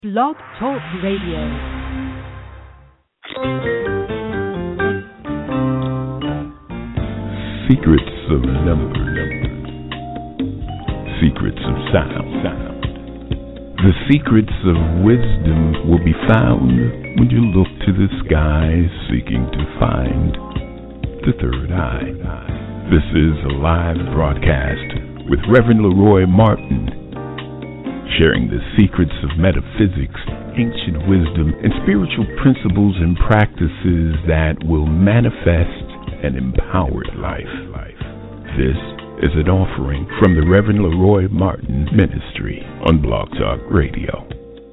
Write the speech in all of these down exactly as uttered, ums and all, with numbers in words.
Blog Talk Radio. Secrets of numbers, secrets of sound, sound. The secrets of wisdom will be found when you look to the sky seeking to find the third eye. This is a live broadcast with Reverend Leroy Martin, sharing the secrets of metaphysics, ancient wisdom, and spiritual principles and practices that will manifest an empowered life. This is an offering from the Reverend Leroy Martin Ministry on Blog Talk Radio.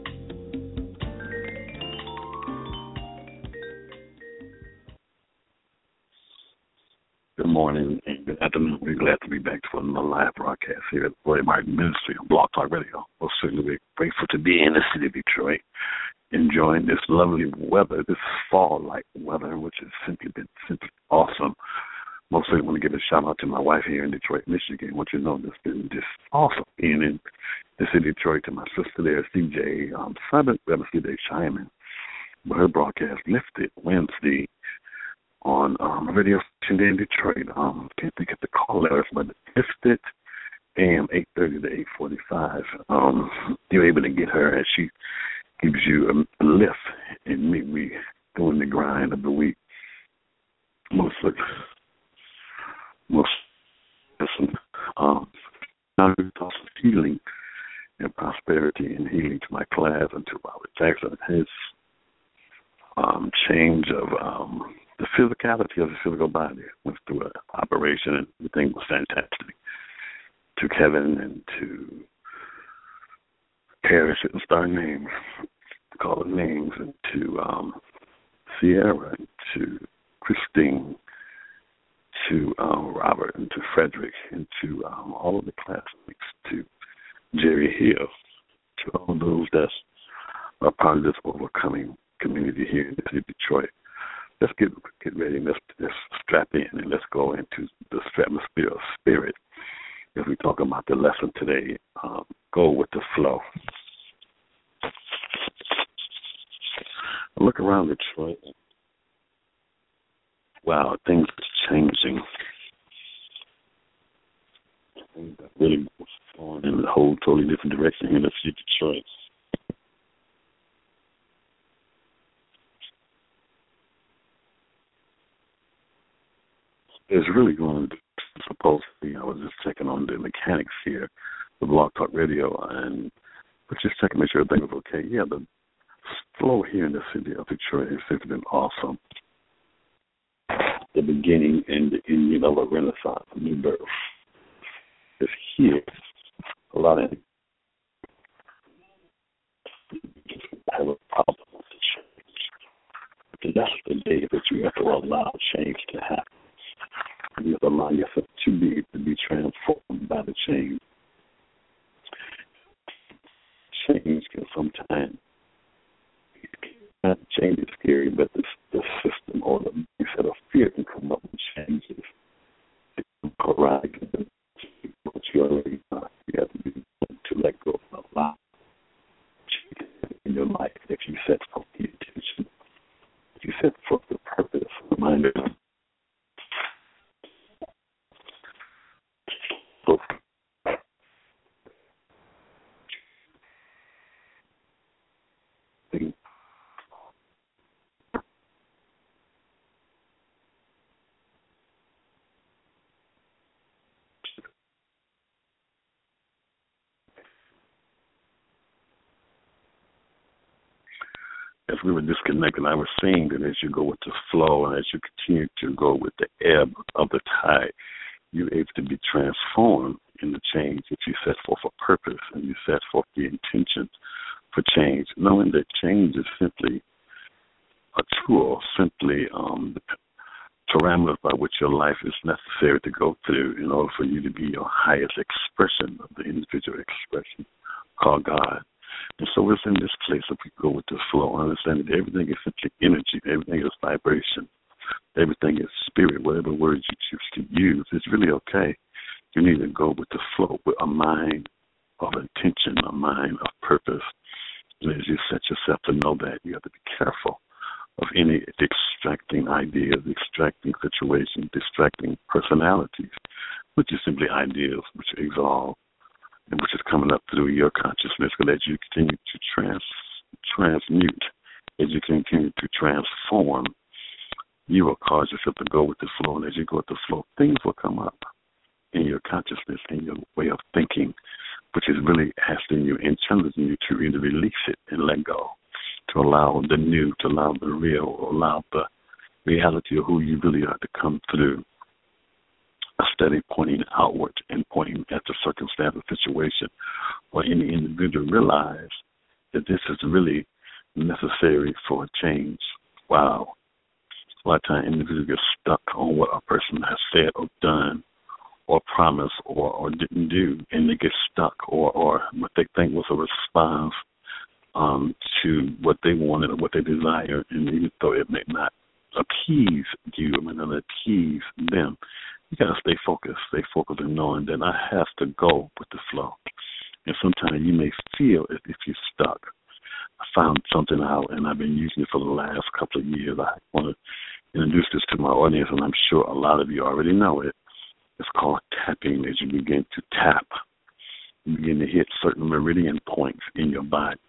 Good morning and good afternoon. We're glad to be back for another live broadcast here at the Leroy Martin Ministry on Blog Talk Radio. We're certainly grateful to be in the city of Detroit, enjoying this lovely weather, this fall-like weather, which has simply been simply awesome. Mostly I want to give a shout-out to my wife here in Detroit, Michigan, which you know has been just awesome being in the city of Detroit, to my sister there, C J, um, Simon, C J Shyman. Her broadcast lifted Wednesday on um, radio station in Detroit. Um, can't think of the call letters, but it lifted A M eight thirty to eight forty-five. Um, you're able to get her as she gives you a, a lift in midweek during the grind of the week. Mostly, most listen, um, now we talk of healing and prosperity and healing to my class and to Robert Jackson. His um, change of um, the physicality of the physical body went through an operation and everything was fantastic. To Kevin and to Paris, shouldn't start names, call them names, and to um, Sierra, and to Christine, to um, Robert, and to Frederick, and to um, all of the classmates, to Jerry Hill, to all those that are part of this overcoming community here in the city of Detroit. Let's get get ready. Let's, let's strap in and let's go into the atmosphere of spirit. As we talk about the lesson today, um, go with the flow. I look around Detroit. Wow, things are changing. Things are really going in a whole totally different direction here in the city of Detroit. It's really going to supposed to be. I was just checking on the mechanics here, the Blog Talk Radio, and was just checking to make sure everything was okay. Yeah, the flow here in the city of Detroit has been awesome. The beginning and the ending of a renaissance, a new birth. It's here. A lot of have a problem with the change. And that's the day that you have to allow change to happen. You have to allow yourself to be to be transformed by the change. Change can sometimes not change is scary, but the, the system or the mindset of fear can come up with changes. It can correct what you already know. You have to be willing to let go of a lot in your life if you set forth the intention. If you set forth the purpose, reminder. As we were disconnected, I was saying that as you go with the flow and as you continue to go with the ebb of the tide, you're able to be transformed in the change that you set forth a purpose and you set forth the intention for change, knowing that change is simply a tool, simply um, the parameters by which your life is necessary to go through in order for you to be your highest expression of the individual expression called God. And so it's in this place that we go with the flow, understanding that everything is simply energy, everything is vibration, everything is spirit, whatever words you choose to use. It's really okay. You need to go with the flow with a mind of intention, a mind of purpose, And as you set yourself to know that, you have to be careful of any distracting ideas, distracting situations, distracting personalities, which is simply ideas which exalt and which is coming up through your consciousness. But as you continue to trans, transmute, as you continue to transform, you will cause yourself to go with the flow. And as you go with the flow, things will come up in your consciousness, in your way of thinking, which is really asking you and challenging you to really release it and let go, to allow the new, to allow the real, allow the reality of who you really are to come through. A steady pointing outward and pointing at the circumstance or situation, or any individual realize that this is really necessary for a change. Wow. A lot of times individuals get stuck on what a person has said or done or promised or, or didn't do, and they get stuck or, or what they think was a response um, to what they wanted or what they desired, and even though it may not appease you, it may not appease them, you got to stay focused, stay focused in knowing that I have to go with the flow. And sometimes you may feel as if you're stuck. I found something out, and I've been using it for the last couple of years. I want to introduce this to my audience, and I'm sure a lot of you already know it. It's called tapping. As you begin to tap, you begin to hit certain meridian points in your body.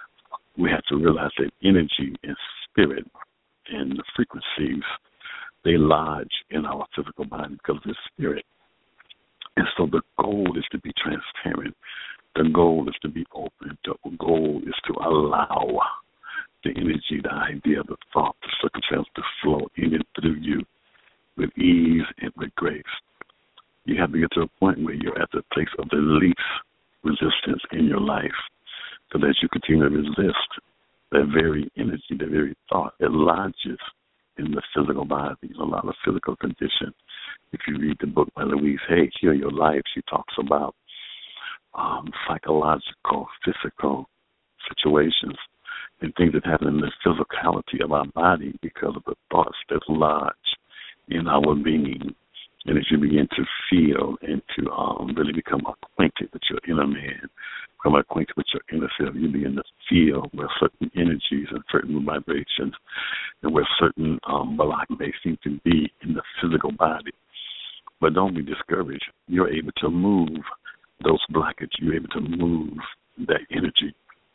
We have to realize that energy and spirit and the frequencies, they lodge in our physical body because of the spirit. And so the goal is to be transparent. The goal is to be open. The goal is to allow the energy, the idea, the thought, the circumstance to flow in and through you with ease and with grace. You have to get to a point where you're at the place of the least resistance in your life. So that you continue to resist that very energy, that very thought, it lodges in the physical body, a lot of physical condition. If you read the book by Louise Hay, Heal Your Life, she talks about um, psychological, physical situations and things that happen in the physicality of our body because of the thoughts that lodge in our being. And as you begin to feel and to um, really become acquainted with your inner man, become acquainted with your inner self, you begin to feel where certain energies and certain vibrations and where certain um, block may seem to be in the physical body. But don't be discouraged. You're able to move those blockages. You're able to move that energy.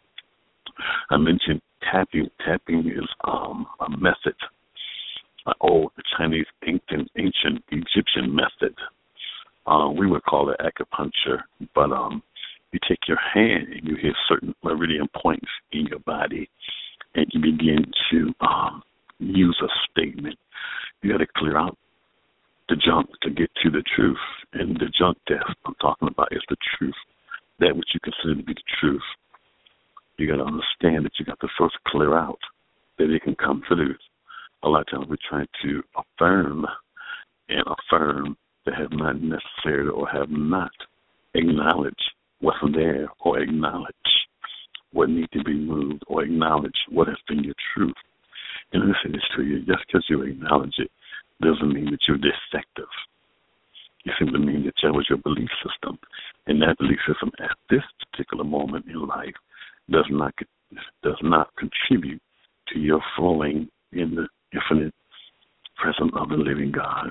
I mentioned tapping. Tapping is um, a method, an old Chinese, ancient, ancient Egyptian method. Uh, we would call it acupuncture, but um, you take your hand and you hit certain meridian points in your body, and you begin to um, use a statement. You got to clear out the junk to get to the truth, and the junk that I'm talking about is the truth, that which you consider to be the truth. You got to understand that you got to first clear out that it can come through. A lot of times we're trying to affirm and affirm that have not necessarily or have not acknowledged what's there or acknowledge what needs to be moved or acknowledge what has been your truth. And let me say this to you, just because you acknowledge it doesn't mean that you're defective. It simply means that that was your belief system. And that belief system at this particular moment in life does not does not contribute to your flowing in the infinite presence of the living God.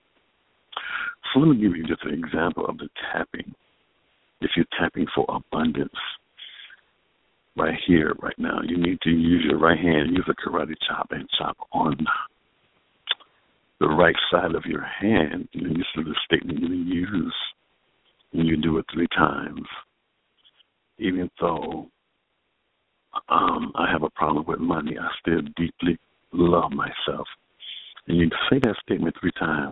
So let me give you just an example of the tapping. If you're tapping for abundance, right here, right now, you need to use your right hand, use a karate chop and chop on the right side of your hand. And this is the statement you use when you do it three times. Even though um, I have a problem with money, I still deeply love myself. And you say that statement three times.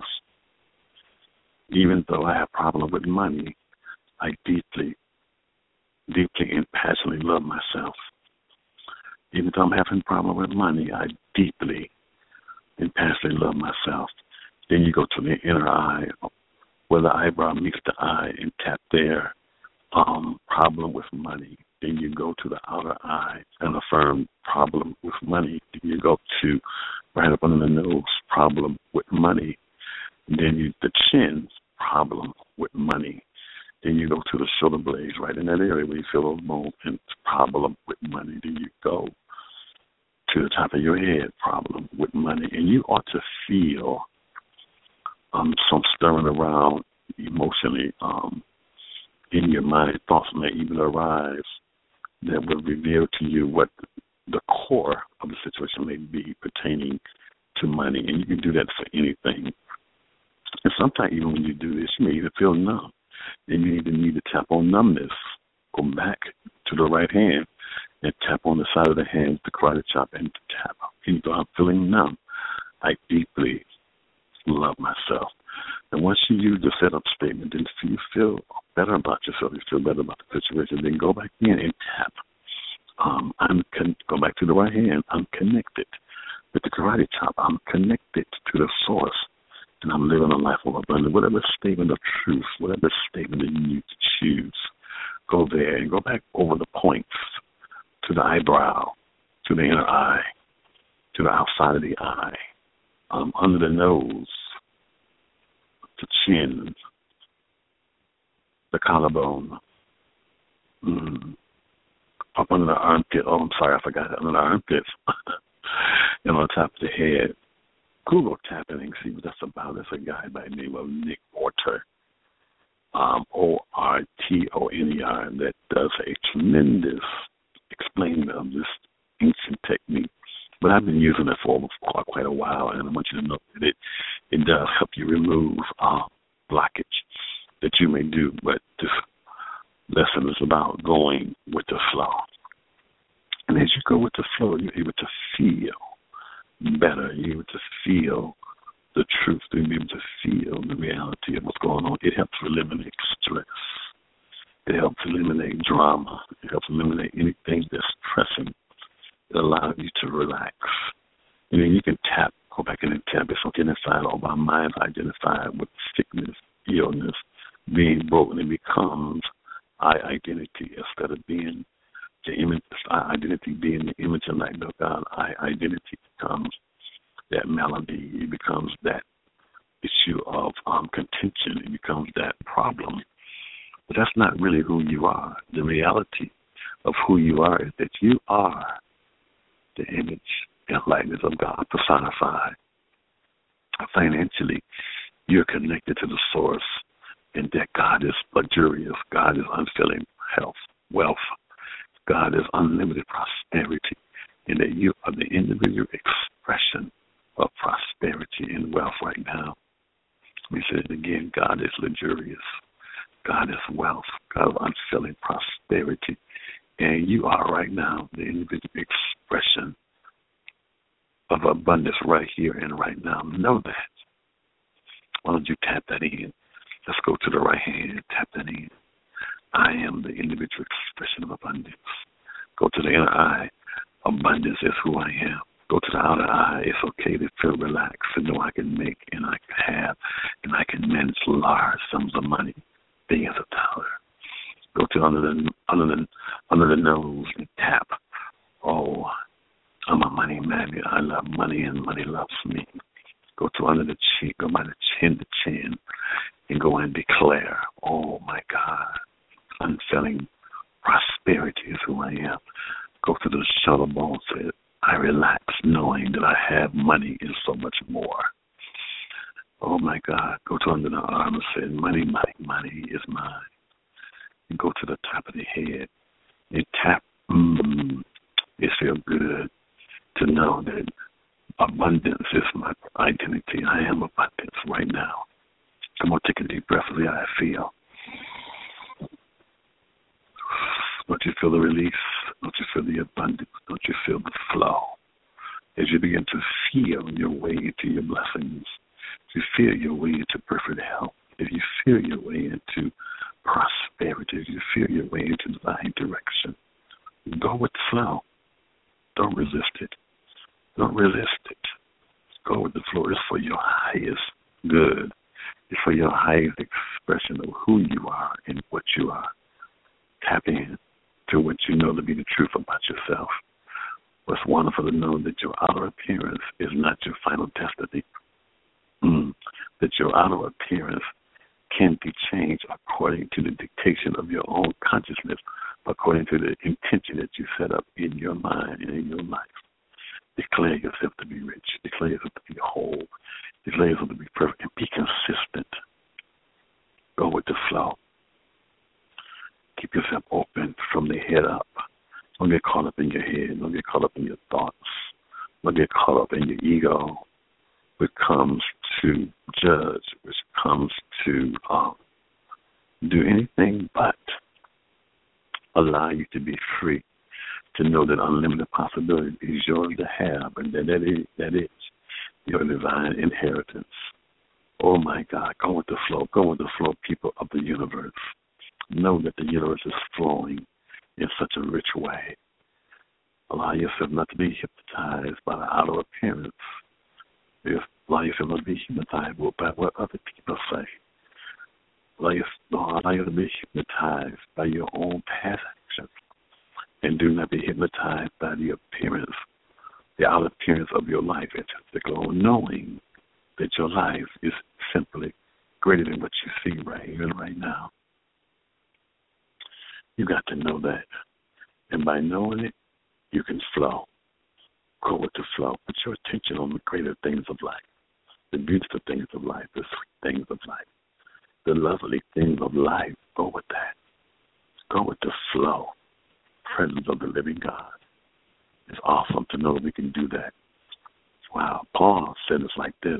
Even though I have a problem with money, I deeply, deeply and passionately love myself. Even though I'm having a problem with money, I deeply and passionately love myself. Then you go to the inner eye, where the eyebrow meets the eye, and tap there, um, problem with money. Then you go to the outer eye and affirm problem with money. Then you go to right up under the nose, problem with money. Then you the chin, problem with money. and you go to the shoulder blades, right in that area where you feel those bones and problem with money. Then you go to the top of your head, problem with money, and you ought to feel um, some stirring around emotionally um, in your mind. Thoughts may even arise that will reveal to you what the core of the situation may be pertaining to money, and you can do that for anything. And sometimes even when you do this, you may even feel numb, and you even need to tap on numbness. Go back to the right hand and tap on the side of the hand, the karate chop, and tap. And you go, I'm feeling numb. I deeply love myself. And once you use the setup statement, then you feel better about yourself, you feel better about the situation, then go back in and tap. Um, I'm con- go back to the right hand. I'm connected with the karate chop. I'm connected to the source, and I'm living a life of abundance. Whatever statement of truth, whatever statement that you need to choose, go there and go back over the points to the eyebrow, to the inner eye, to the outside of the eye, um, under the nose, the chin, the collarbone, mm, up under the armpit. Oh, I'm sorry, I forgot that. Under the armpits, and on top of the head. Google tapping and see what that's about. There's a guy by the name of Nick Orter, um, O R T O N E R, that does a tremendous explaining of this ancient technique. But I've been using it for quite, quite a while, and I want you to know that it, it does help you remove uh, blockage that you may do. But this lesson is about going with the flow. And as you go with the flow, you're able to feel better. You're able to feel the truth. You're able to feel the reality of what's going on. It helps eliminate stress. It helps eliminate drama. It helps eliminate anything that's stressing. It allows you to relax. And then you can tap, go back in and tap. It's identified, all our minds identified with sickness, illness, being broken. It becomes our identity instead of being the image, our identity being the image and likeness of God. Our identity becomes that melody. It becomes that issue of um, contention. It becomes that problem. But that's not really who you are. The reality of who you are is that you are the image and likeness of God personified. Financially, you're connected to the source, and that God is luxurious. God is unfailing health, wealth. God is unlimited prosperity, and that you are the individual expression of prosperity and wealth right now. We said it again, God is luxurious. God is wealth. God is unfailing prosperity. And you are right now the individual expression of abundance right here and right now. Know that. Why don't you tap that in? Let's go to the right hand and tap that in. I am the individual expression of abundance. Go to the inner eye. Abundance is who I am. Go to the outer eye. It's okay to feel relaxed and know I can make and I can have and I can manage large sums of money, billions of dollars. Go to under the under the under the nose and tap. Oh, I'm a money magnet. I love money and money loves me. Go to under the chin. Go by the chin to chin and go and declare. Oh my God. Unfailing prosperity is who I am. Go to the shoulder bone, say, I relax knowing that I have money and so much more. Oh my God. Go to under the arm and say, money, money, money is mine. And go to the top of the head and tap. Mm, it feels good to know that abundance is my identity. I am abundance right now. Come on, take a deep breath of the I feel. Don't you feel the release? Don't you feel the abundance? Don't you feel the flow? As you begin to feel your way into your blessings, if you feel your way into perfect health, if you feel your way into prosperity, if you feel your way into the right direction, go with the flow. Don't resist it. Don't resist it. Go with the flow. It's for your highest good. It's for your highest expression of who you are and what you are. Tap in to what you know to be the truth about yourself. What's wonderful to know that your outer appearance is not your final destiny. Mm. That your outer appearance can be changed according to the dictation of your own consciousness, according to the intention that you set up in your mind and in your life. Declare yourself to be rich. Declare yourself to be whole. Declare yourself to be perfect, and be consistent. Go with the flow. Keep yourself open from the head up. Don't get caught up in your head. Don't get caught up in your thoughts. Don't get caught up in your ego, which comes to judge, which comes to um, do anything but allow you to be free, to know that unlimited possibility is yours to have, and that that is, that is your divine inheritance. Oh, my God, go with the flow. Go with the flow, people of the universe. Know that the universe is flowing in such a rich way. Allow yourself not to be hypnotized by the outer appearance. Allow yourself not to be hypnotized by what other people say. Allow yourself, allow yourself to be hypnotized by your own past actions. And do not be hypnotized by the appearance, the outer appearance of your life, knowing that your life is simply greater than what you see right here and right now. You got to know that. And by knowing it, you can flow. Go with the flow. Put your attention on the greater things of life, the beautiful things of life, the sweet things of life, the lovely things of life. Go with that. Go with the flow. Presence of the living God. It's awesome to know that we can do that. Wow. Paul said it's like this.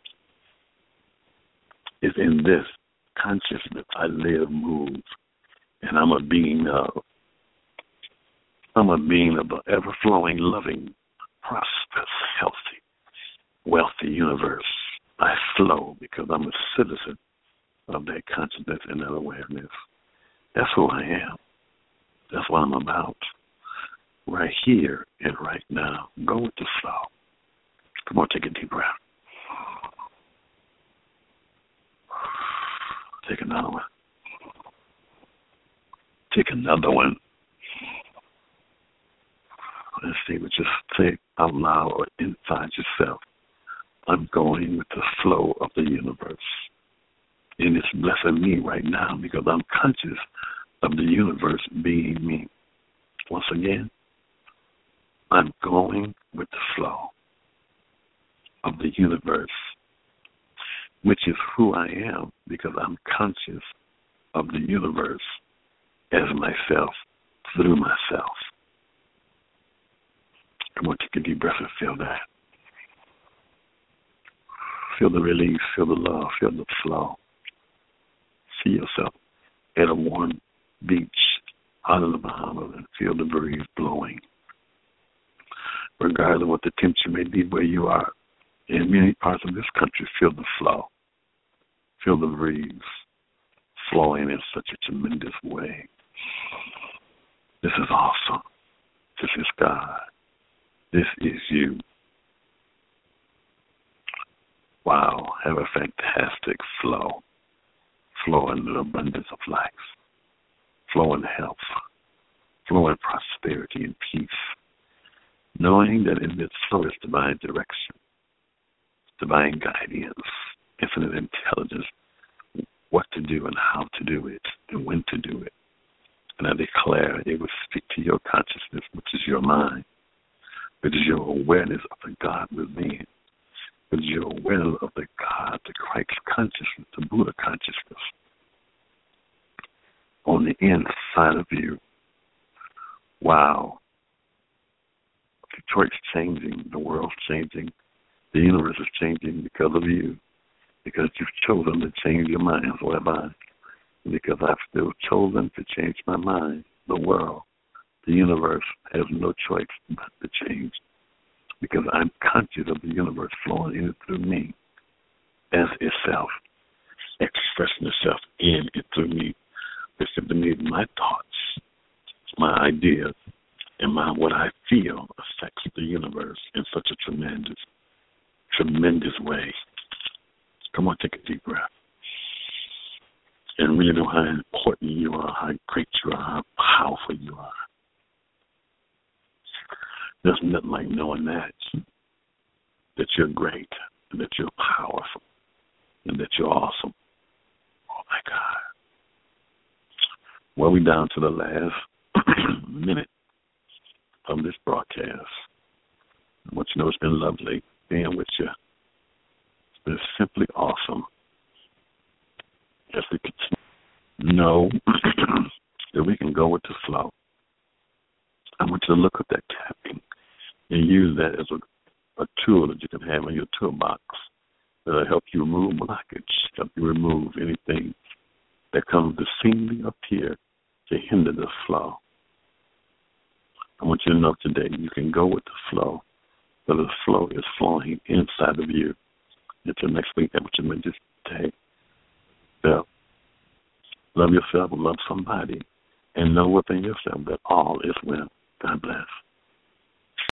It's in this consciousness I live, move, and I'm a being of, I'm a being of the ever-flowing, loving, prosperous, healthy, wealthy universe. I flow because I'm a citizen of that consciousness and that awareness. That's who I am. That's what I'm about. Right here and right now. Go with the flow. Come on, take a deep breath. Take another one. Take another one. Let's see what you say out loud or inside yourself. I'm going with the flow of the universe. And it's blessing me right now because I'm conscious of the universe being me. Once again, I'm going with the flow of the universe, which is who I am because I'm conscious of the universe as myself, through myself. Come on, take a deep breath and feel that. Feel the release, feel the love, feel the flow. See yourself at a warm beach out in the Bahamas and feel the breeze blowing. Regardless of what the temperature may be where you are, in many parts of this country, feel the flow. Feel the breeze flowing in such a tremendous way. This is awesome. This is God. This is you. Wow, have a fantastic flow. Flow in the abundance of life. Flow in health. Flow in prosperity and peace. Knowing that in this flow is divine direction, divine guidance, infinite intelligence, what to do and how to do it and when to do it. And I declare it will speak to your consciousness, which is your mind, which is your awareness of the God within, which is your awareness of the God, the Christ consciousness, the Buddha consciousness on the inside of you. Wow. Detroit's changing, the world's changing, the universe is changing because of you, because you've chosen to change your mind. So have I. Because I've still chosen to change my mind. The world, the universe has no choice but to change, because I'm conscious of the universe flowing in and through me as itself, expressing itself in and through me. It's simply means my thoughts, my ideas, and my what I feel affects the universe in such a tremendous, tremendous way. Come on, take a deep breath. And really know how important you are, how great you are, how powerful you are. There's nothing like knowing that, that you're great, and that you're powerful, and that you're awesome. Well, we're down to the last minute of this broadcast. I want you to know it's been lovely being with you. It's been simply awesome. As we can know that we can go with the flow. I want you to look at that tapping and use that as a, a tool that you can have in your toolbox that'll help you remove blockage, help you remove anything that comes to seemingly appear to hinder the flow. I want you to know today you can go with the flow, but the flow is flowing inside of you. Until next week, I want you to just take the love yourself, love somebody, and know within yourself that all is well. God bless.